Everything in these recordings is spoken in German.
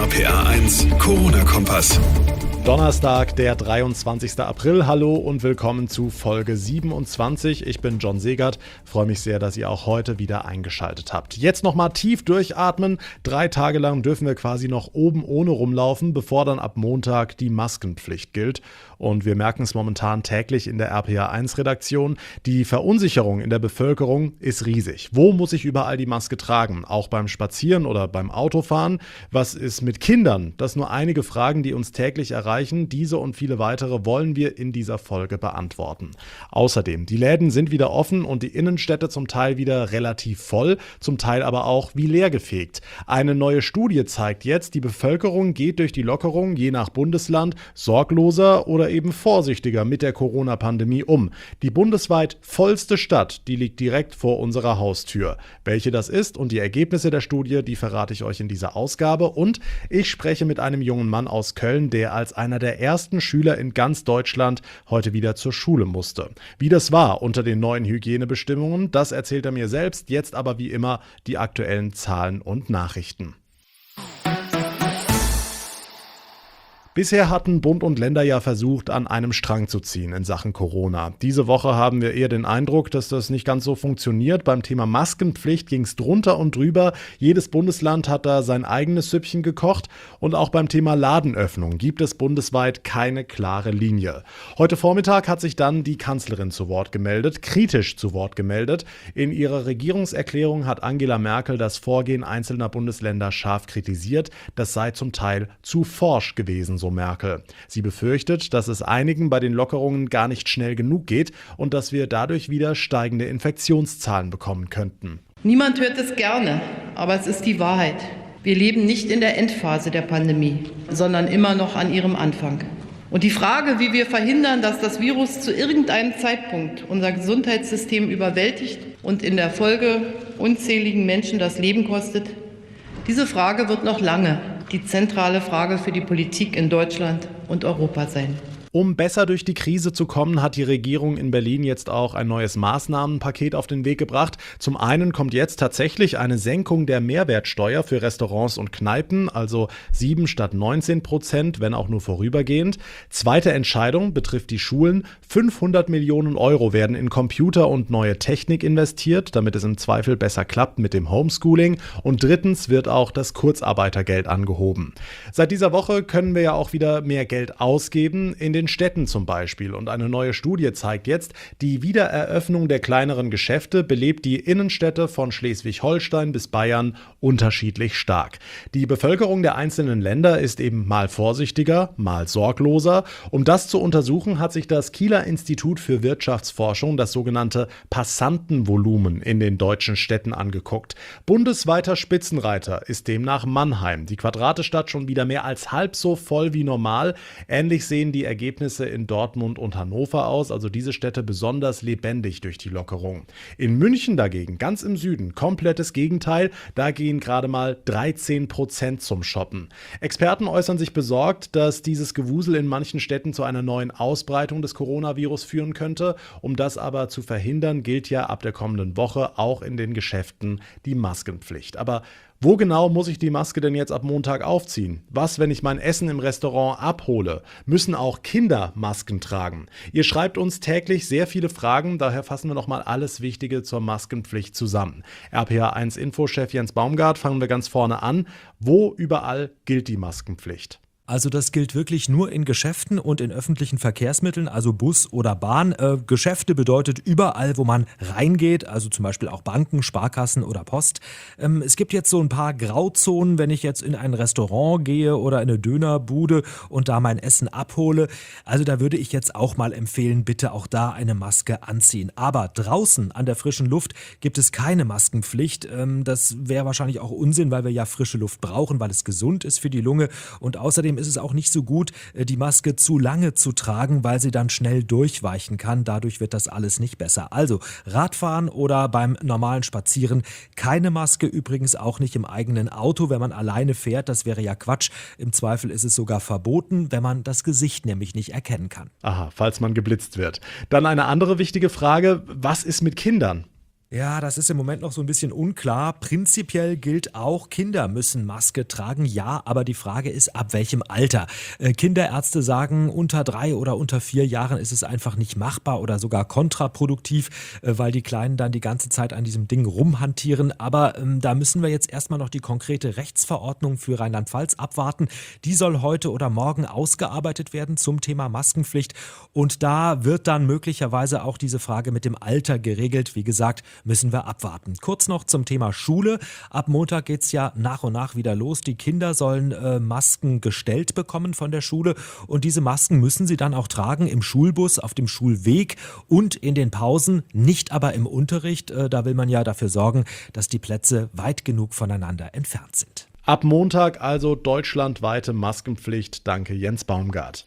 RPA1 Corona-Kompass. Donnerstag, der 23. April. Hallo und willkommen zu Folge 27. Ich bin John Segert. Freue mich sehr, dass ihr auch heute wieder eingeschaltet habt. Jetzt nochmal tief durchatmen. 3 Tage lang dürfen wir quasi noch oben ohne rumlaufen, bevor dann ab Montag die Maskenpflicht gilt. Und wir merken es momentan täglich in der RPA1-Redaktion. Die Verunsicherung in der Bevölkerung ist riesig. Wo muss ich überall die Maske tragen? Auch beim Spazieren oder beim Autofahren? Was ist mit Kindern? Das nur einige Fragen, die uns täglich erreichen. Diese und viele weitere wollen wir in dieser Folge beantworten. Außerdem, die Läden sind wieder offen und die Innenstädte zum Teil wieder relativ voll, zum Teil aber auch wie leergefegt. Eine neue Studie zeigt jetzt, die Bevölkerung geht durch die Lockerung je nach Bundesland sorgloser oder eben vorsichtiger mit der Corona-Pandemie um. Die bundesweit vollste Stadt, die liegt direkt vor unserer Haustür. Welche das ist und die Ergebnisse der Studie, die verrate ich euch in dieser Ausgabe. Und ich spreche mit einem jungen Mann aus Köln, der als einer der ersten Schüler in ganz Deutschland heute wieder zur Schule musste. Wie das war unter den neuen Hygienebestimmungen, das erzählt er mir selbst. Jetzt aber wie immer die aktuellen Zahlen und Nachrichten. Bisher hatten Bund und Länder ja versucht, an einem Strang zu ziehen in Sachen Corona. Diese Woche haben wir eher den Eindruck, dass das nicht ganz so funktioniert. Beim Thema Maskenpflicht ging es drunter und drüber. Jedes Bundesland hat da sein eigenes Süppchen gekocht. Und auch beim Thema Ladenöffnung gibt es bundesweit keine klare Linie. Heute Vormittag hat sich dann die Kanzlerin zu Wort gemeldet, kritisch zu Wort gemeldet. In ihrer Regierungserklärung hat Angela Merkel das Vorgehen einzelner Bundesländer scharf kritisiert. Das sei zum Teil zu forsch gewesen, so Merkel. Sie befürchtet, dass es einigen bei den Lockerungen gar nicht schnell genug geht und dass wir dadurch wieder steigende Infektionszahlen bekommen könnten. Niemand hört es gerne, aber es ist die Wahrheit. Wir leben nicht in der Endphase der Pandemie, sondern immer noch an ihrem Anfang. Und die Frage, wie wir verhindern, dass das Virus zu irgendeinem Zeitpunkt unser Gesundheitssystem überwältigt und in der Folge unzähligen Menschen das Leben kostet, diese Frage wird noch lange die zentrale Frage für die Politik in Deutschland und Europa sein. Um besser durch die Krise zu kommen, hat die Regierung in Berlin jetzt auch ein neues Maßnahmenpaket auf den Weg gebracht. Zum einen kommt jetzt tatsächlich eine Senkung der Mehrwertsteuer für Restaurants und Kneipen, also 7 statt 19%, wenn auch nur vorübergehend. Zweite Entscheidung betrifft die Schulen. 500 Millionen Euro werden in Computer und neue Technik investiert, damit es im Zweifel besser klappt mit dem Homeschooling. Und drittens wird auch das Kurzarbeitergeld angehoben. Seit dieser Woche können wir ja auch wieder mehr Geld ausgeben, in den Städten zum Beispiel. Und eine neue Studie zeigt jetzt, die Wiedereröffnung der kleineren Geschäfte belebt die Innenstädte von Schleswig-Holstein bis Bayern unterschiedlich stark. Die Bevölkerung der einzelnen Länder ist eben mal vorsichtiger, mal sorgloser. Um das zu untersuchen, hat sich das Kieler Institut für Wirtschaftsforschung das sogenannte Passantenvolumen in den deutschen Städten angeguckt. Bundesweiter Spitzenreiter ist demnach Mannheim. Die Quadratestadt schon wieder mehr als halb so voll wie normal. Ähnlich sehen die Ergebnisse in Dortmund und Hannover aus, also diese Städte besonders lebendig durch die Lockerung. In München dagegen, ganz im Süden, komplettes Gegenteil, da gehen gerade mal 13% zum Shoppen. Experten äußern sich besorgt, dass dieses Gewusel in manchen Städten zu einer neuen Ausbreitung des Coronavirus führen könnte. Um das aber zu verhindern, gilt ja ab der kommenden Woche auch in den Geschäften die Maskenpflicht. Aber wo genau muss ich die Maske denn jetzt ab Montag aufziehen? Was, wenn ich mein Essen im Restaurant abhole? Müssen auch Kinder Masken tragen? Ihr schreibt uns täglich sehr viele Fragen, daher fassen wir nochmal alles Wichtige zur Maskenpflicht zusammen. RPA1-Infochef Jens Baumgart, fangen wir ganz vorne an. Wo überall gilt die Maskenpflicht? Also das gilt wirklich nur in Geschäften und in öffentlichen Verkehrsmitteln, also Bus oder Bahn. Geschäfte bedeutet überall, wo man reingeht, also zum Beispiel auch Banken, Sparkassen oder Post. Es gibt jetzt so ein paar Grauzonen, wenn ich jetzt in ein Restaurant gehe oder in eine Dönerbude und da mein Essen abhole. Also da würde ich jetzt auch mal empfehlen, bitte auch da eine Maske anziehen. Aber draußen an der frischen Luft gibt es keine Maskenpflicht. Das wäre wahrscheinlich auch Unsinn, weil wir ja frische Luft brauchen, weil es gesund ist für die Lunge. Und außerdem ist es auch nicht so gut, die Maske zu lange zu tragen, weil sie dann schnell durchweichen kann. Dadurch wird das alles nicht besser. Also Radfahren oder beim normalen Spazieren keine Maske, übrigens auch nicht im eigenen Auto, wenn man alleine fährt. Das wäre ja Quatsch. Im Zweifel ist es sogar verboten, wenn man das Gesicht nämlich nicht erkennen kann. Aha, falls man geblitzt wird. Dann eine andere wichtige Frage, was ist mit Kindern? Ja, das ist im Moment noch so ein bisschen unklar. Prinzipiell gilt auch, Kinder müssen Maske tragen. Ja, aber die Frage ist, ab welchem Alter? Kinderärzte sagen, unter 3 oder unter 4 Jahren ist es einfach nicht machbar oder sogar kontraproduktiv, weil die Kleinen dann die ganze Zeit an diesem Ding rumhantieren. Aber da müssen wir jetzt erstmal noch die konkrete Rechtsverordnung für Rheinland-Pfalz abwarten. Die soll heute oder morgen ausgearbeitet werden zum Thema Maskenpflicht. Und da wird dann möglicherweise auch diese Frage mit dem Alter geregelt. Wie gesagt, müssen wir abwarten. Kurz noch zum Thema Schule. Ab Montag geht es ja nach und nach wieder los. Die Kinder sollen Masken gestellt bekommen von der Schule und diese Masken müssen sie dann auch tragen im Schulbus, auf dem Schulweg und in den Pausen, nicht aber im Unterricht. Da will man ja dafür sorgen, dass die Plätze weit genug voneinander entfernt sind. Ab Montag also deutschlandweite Maskenpflicht. Danke, Jens Baumgart.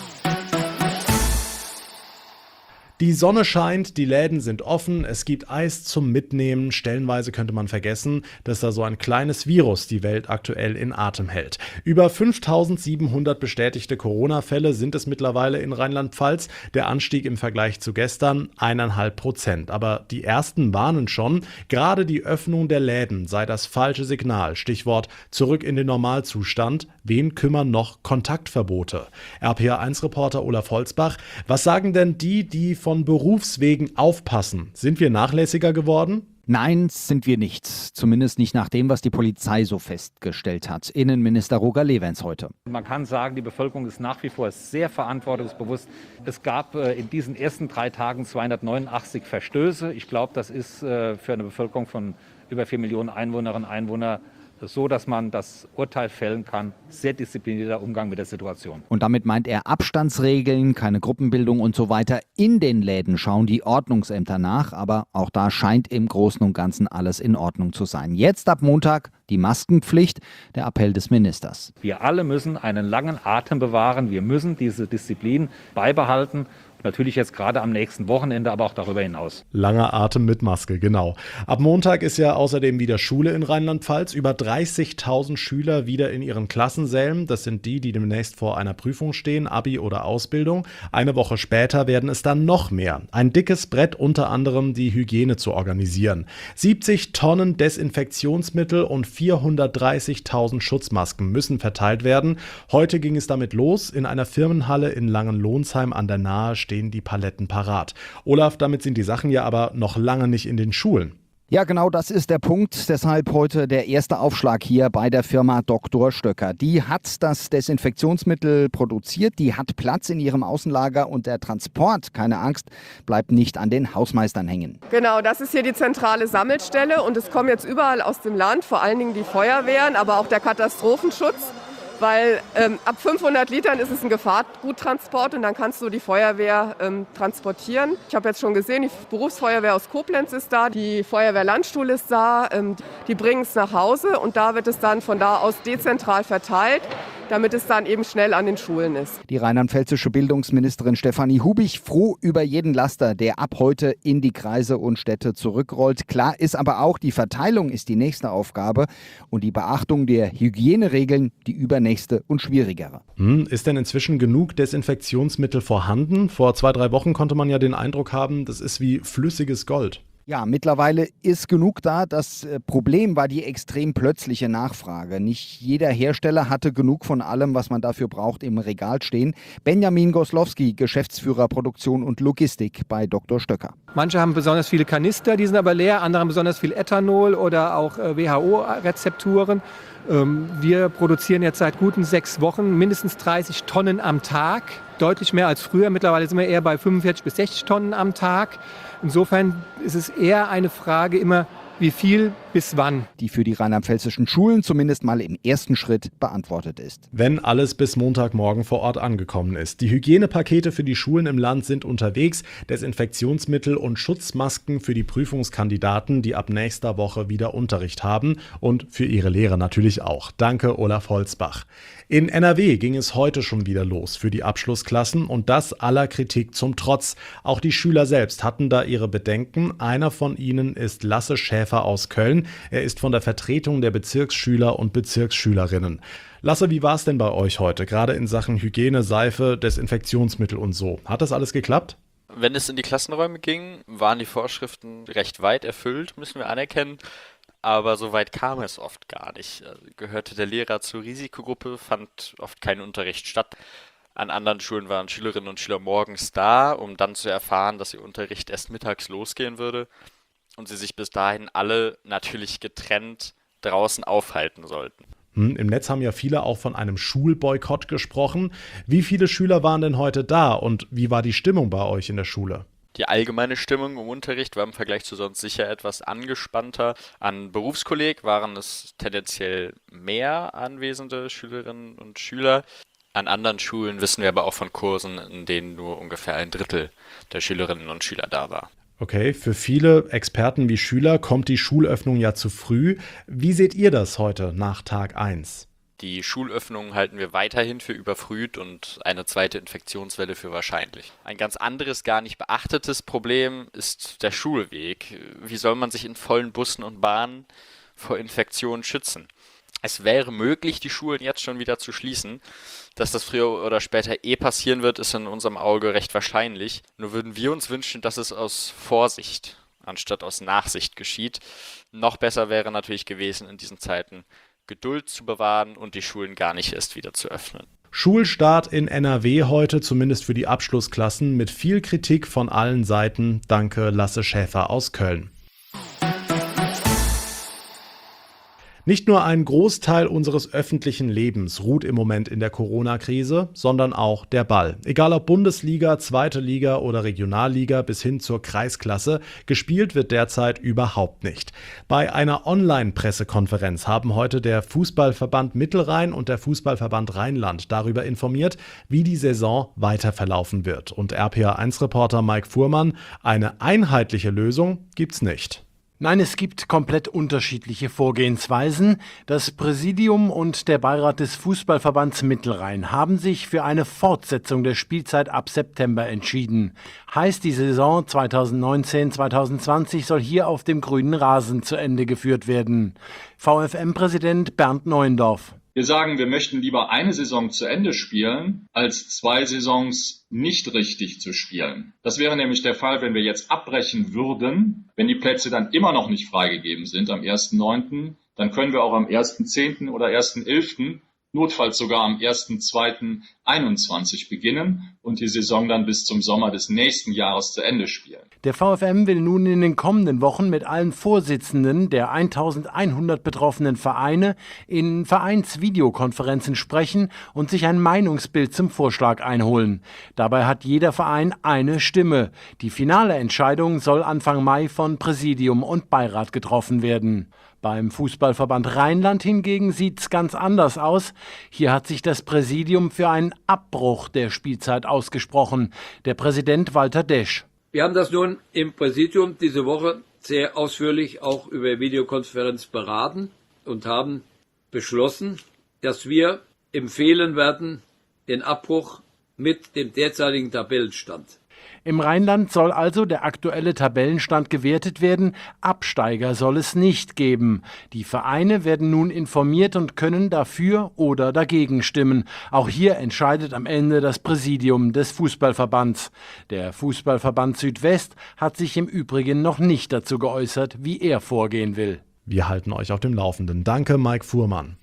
Die Sonne scheint, die Läden sind offen, es gibt Eis zum Mitnehmen. Stellenweise könnte man vergessen, dass da so ein kleines Virus die Welt aktuell in Atem hält. Über 5.700 bestätigte Corona-Fälle sind es mittlerweile in Rheinland-Pfalz. Der Anstieg im Vergleich zu gestern 1,5%. Aber die ersten warnen schon, gerade die Öffnung der Läden sei das falsche Signal. Stichwort zurück in den Normalzustand. Wen kümmern noch Kontaktverbote? RPA1-Reporter Olaf Holzbach, was sagen denn die von Berufswegen aufpassen? Sind wir nachlässiger geworden? Nein, sind wir nicht. Zumindest nicht nach dem, was die Polizei so festgestellt hat. Innenminister Roger Lewens heute. Man kann sagen, die Bevölkerung ist nach wie vor sehr verantwortungsbewusst. Es gab in diesen ersten 3 Tagen 289 Verstöße. Ich glaube, das ist für eine Bevölkerung von über 4 Millionen Einwohnerinnen und Einwohnern so, dass man das Urteil fällen kann. Sehr disziplinierter Umgang mit der Situation. Und damit meint er Abstandsregeln, keine Gruppenbildung und so weiter. In den Läden schauen die Ordnungsämter nach, aber auch da scheint im Großen und Ganzen alles in Ordnung zu sein. Jetzt ab Montag die Maskenpflicht, der Appell des Ministers. Wir alle müssen einen langen Atem bewahren. Wir müssen diese Disziplin beibehalten. Natürlich jetzt gerade am nächsten Wochenende, aber auch darüber hinaus. Langer Atem mit Maske, genau. Ab Montag ist ja außerdem wieder Schule in Rheinland-Pfalz. Über 30.000 Schüler wieder in ihren Klassensälen. Das sind die demnächst vor einer Prüfung stehen, Abi oder Ausbildung. Eine Woche später werden es dann noch mehr. Ein dickes Brett, unter anderem die Hygiene zu organisieren. 70 Tonnen Desinfektionsmittel und 430.000 Schutzmasken müssen verteilt werden. Heute ging es damit los. In einer Firmenhalle in Langenlohnsheim an der Nahe stehen die Paletten parat. Olaf, damit sind die Sachen ja aber noch lange nicht in den Schulen. Ja, genau, das ist der Punkt. Deshalb heute der erste Aufschlag hier bei der Firma Dr. Stöcker. Die hat das Desinfektionsmittel produziert, die hat Platz in ihrem Außenlager und der Transport, keine Angst, bleibt nicht an den Hausmeistern hängen. Genau, das ist hier die zentrale Sammelstelle und es kommen jetzt überall aus dem Land, vor allen Dingen die Feuerwehren, aber auch der Katastrophenschutz. Weil ab 500 Litern ist es ein Gefahrguttransport und dann kannst du die Feuerwehr transportieren. Ich habe jetzt schon gesehen, die Berufsfeuerwehr aus Koblenz ist da, die Feuerwehr Landstuhl ist da, die bringen es nach Hause und da wird es dann von da aus dezentral verteilt, damit es dann eben schnell an den Schulen ist. Die rheinland-pfälzische Bildungsministerin Stefanie Hubich froh über jeden Laster, der ab heute in die Kreise und Städte zurückrollt. Klar ist aber auch, die Verteilung ist die nächste Aufgabe und die Beachtung der Hygieneregeln die übernächste und schwierigere. Ist denn inzwischen genug Desinfektionsmittel vorhanden? Vor 2-3 Wochen konnte man ja den Eindruck haben, das ist wie flüssiges Gold. Ja, mittlerweile ist genug da. Das Problem war die extrem plötzliche Nachfrage. Nicht jeder Hersteller hatte genug von allem, was man dafür braucht, im Regal stehen. Benjamin Goslowski, Geschäftsführer Produktion und Logistik bei Dr. Stöcker. Manche haben besonders viele Kanister, die sind aber leer. Andere haben besonders viel Ethanol oder auch WHO-Rezepturen. Wir produzieren jetzt seit guten 6 Wochen mindestens 30 Tonnen am Tag. Deutlich mehr als früher. Mittlerweile sind wir eher bei 45 bis 60 Tonnen am Tag. Insofern ist es eher eine Frage immer, wie viel bis wann. Die für die rheinland-pfälzischen Schulen zumindest mal im ersten Schritt beantwortet ist. Wenn alles bis Montagmorgen vor Ort angekommen ist. Die Hygienepakete für die Schulen im Land sind unterwegs. Desinfektionsmittel und Schutzmasken für die Prüfungskandidaten, die ab nächster Woche wieder Unterricht haben. Und für ihre Lehrer natürlich auch. Danke, Olaf Holzbach. In NRW ging es heute schon wieder los für die Abschlussklassen und das aller Kritik zum Trotz. Auch die Schüler selbst hatten da ihre Bedenken. Einer von ihnen ist Lasse Schäfer aus Köln. Er ist von der Vertretung der Bezirksschüler und Bezirksschülerinnen. Lasse, wie war es denn bei euch heute? Gerade in Sachen Hygiene, Seife, Desinfektionsmittel und so. Hat das alles geklappt? Wenn es in die Klassenräume ging, waren die Vorschriften recht weit erfüllt, müssen wir anerkennen. Aber so weit kam es oft gar nicht. Gehörte der Lehrer zur Risikogruppe, fand oft kein Unterricht statt. An anderen Schulen waren Schülerinnen und Schüler morgens da, um dann zu erfahren, dass ihr Unterricht erst mittags losgehen würde und sie sich bis dahin alle natürlich getrennt draußen aufhalten sollten. Im Netz haben ja viele auch von einem Schulboykott gesprochen. Wie viele Schüler waren denn heute da und wie war die Stimmung bei euch in der Schule? Die allgemeine Stimmung im Unterricht war im Vergleich zu sonst sicher etwas angespannter. An Berufskolleg waren es tendenziell mehr anwesende Schülerinnen und Schüler. An anderen Schulen wissen wir aber auch von Kursen, in denen nur ungefähr ein Drittel der Schülerinnen und Schüler da war. Okay, für viele Experten wie Schüler kommt die Schulöffnung ja zu früh. Wie seht ihr das heute nach Tag 1? Die Schulöffnung halten wir weiterhin für überfrüht und eine zweite Infektionswelle für wahrscheinlich. Ein ganz anderes, gar nicht beachtetes Problem ist der Schulweg. Wie soll man sich in vollen Bussen und Bahnen vor Infektionen schützen? Es wäre möglich, die Schulen jetzt schon wieder zu schließen. Dass das früher oder später passieren wird, ist in unserem Auge recht wahrscheinlich. Nur würden wir uns wünschen, dass es aus Vorsicht anstatt aus Nachsicht geschieht. Noch besser wäre natürlich gewesen, in diesen Zeiten Geduld zu bewahren und die Schulen gar nicht erst wieder zu öffnen. Schulstart in NRW heute, zumindest für die Abschlussklassen, mit viel Kritik von allen Seiten. Danke, Lasse Schäfer aus Köln. Nicht nur ein Großteil unseres öffentlichen Lebens ruht im Moment in der Corona-Krise, sondern auch der Ball. Egal ob Bundesliga, zweite Liga oder Regionalliga bis hin zur Kreisklasse, gespielt wird derzeit überhaupt nicht. Bei einer Online-Pressekonferenz haben heute der Fußballverband Mittelrhein und der Fußballverband Rheinland darüber informiert, wie die Saison weiter verlaufen wird. Und RPA1-Reporter Mike Fuhrmann, eine einheitliche Lösung gibt's nicht. Nein, es gibt komplett unterschiedliche Vorgehensweisen. Das Präsidium und der Beirat des Fußballverbands Mittelrhein haben sich für eine Fortsetzung der Spielzeit ab September entschieden. Heißt, die Saison 2019-2020 soll hier auf dem grünen Rasen zu Ende geführt werden. VfM-Präsident Bernd Neuendorf. Wir sagen, wir möchten lieber eine Saison zu Ende spielen, als 2 Saisons nicht richtig zu spielen. Das wäre nämlich der Fall, wenn wir jetzt abbrechen würden, wenn die Plätze dann immer noch nicht freigegeben sind am 1.9., dann können wir auch am 1.10. oder 1.11., notfalls sogar am 1.2.21 beginnen und die Saison dann bis zum Sommer des nächsten Jahres zu Ende spielen. Der VfM will nun in den kommenden Wochen mit allen Vorsitzenden der 1100 betroffenen Vereine in Vereinsvideokonferenzen sprechen und sich ein Meinungsbild zum Vorschlag einholen. Dabei hat jeder Verein eine Stimme. Die finale Entscheidung soll Anfang Mai von Präsidium und Beirat getroffen werden. Beim Fußballverband Rheinland hingegen sieht's ganz anders aus. Hier hat sich das Präsidium für einen Abbruch der Spielzeit ausgesprochen. Der Präsident Walter Desch. Wir haben das nun im Präsidium diese Woche sehr ausführlich auch über Videokonferenz beraten und haben beschlossen, dass wir empfehlen werden, den Abbruch mit dem derzeitigen Tabellenstand. Im Rheinland soll also der aktuelle Tabellenstand gewertet werden. Absteiger soll es nicht geben. Die Vereine werden nun informiert und können dafür oder dagegen stimmen. Auch hier entscheidet am Ende das Präsidium des Fußballverbands. Der Fußballverband Südwest hat sich im Übrigen noch nicht dazu geäußert, wie er vorgehen will. Wir halten euch auf dem Laufenden. Danke, Mike Fuhrmann.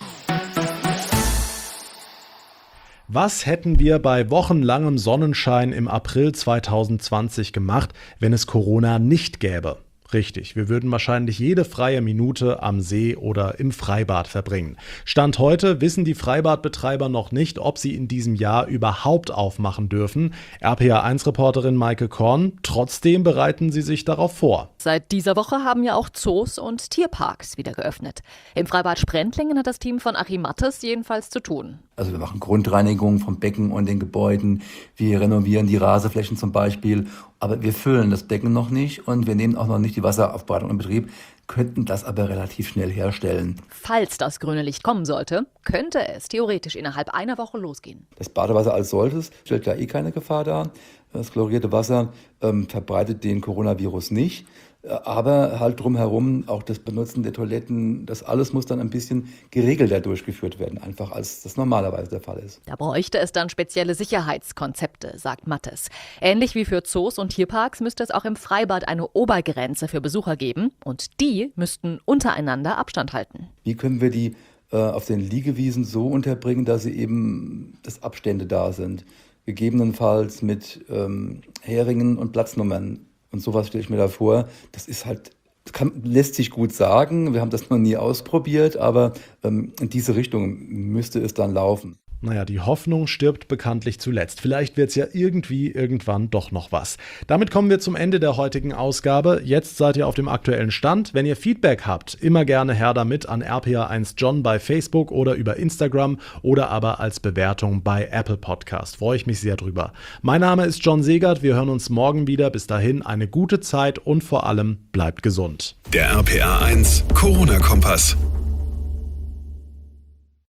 Was hätten wir bei wochenlangem Sonnenschein im April 2020 gemacht, wenn es Corona nicht gäbe? Richtig, wir würden wahrscheinlich jede freie Minute am See oder im Freibad verbringen. Stand heute wissen die Freibadbetreiber noch nicht, ob sie in diesem Jahr überhaupt aufmachen dürfen. RPA1-Reporterin Maike Korn, trotzdem bereiten sie sich darauf vor. Seit dieser Woche haben ja auch Zoos und Tierparks wieder geöffnet. Im Freibad Sprendlingen hat das Team von Achim Mattes jedenfalls zu tun. Also wir machen Grundreinigung vom Becken und den Gebäuden, wir renovieren die Rasenflächen zum Beispiel, aber wir füllen das Becken noch nicht und wir nehmen auch noch nicht die Wasseraufbereitung in Betrieb, könnten das aber relativ schnell herstellen. Falls das grüne Licht kommen sollte, könnte es theoretisch innerhalb einer Woche losgehen. Das Badewasser als solches stellt ja keine Gefahr dar. Das chlorierte Wasser verbreitet den Coronavirus nicht. Aber halt drumherum auch das Benutzen der Toiletten, das alles muss dann ein bisschen geregelter durchgeführt werden, einfach als das normalerweise der Fall ist. Da bräuchte es dann spezielle Sicherheitskonzepte, sagt Mattes. Ähnlich wie für Zoos und Tierparks müsste es auch im Freibad eine Obergrenze für Besucher geben und die müssten untereinander Abstand halten. Wie können wir die auf den Liegewiesen so unterbringen, dass sie eben, dass Abstände da sind? Gegebenenfalls mit Heringen und Platznummern. Und sowas stelle ich mir da vor. Das ist halt, lässt sich gut sagen. Wir haben das noch nie ausprobiert, aber in diese Richtung müsste es dann laufen. Naja, die Hoffnung stirbt bekanntlich zuletzt. Vielleicht wird's ja irgendwann doch noch was. Damit kommen wir zum Ende der heutigen Ausgabe. Jetzt seid ihr auf dem aktuellen Stand. Wenn ihr Feedback habt, immer gerne her damit an rpa1john bei Facebook oder über Instagram oder aber als Bewertung bei Apple Podcast. Freue ich mich sehr drüber. Mein Name ist John Segert. Wir hören uns morgen wieder. Bis dahin eine gute Zeit und vor allem bleibt gesund. Der RPA1 Corona-Kompass.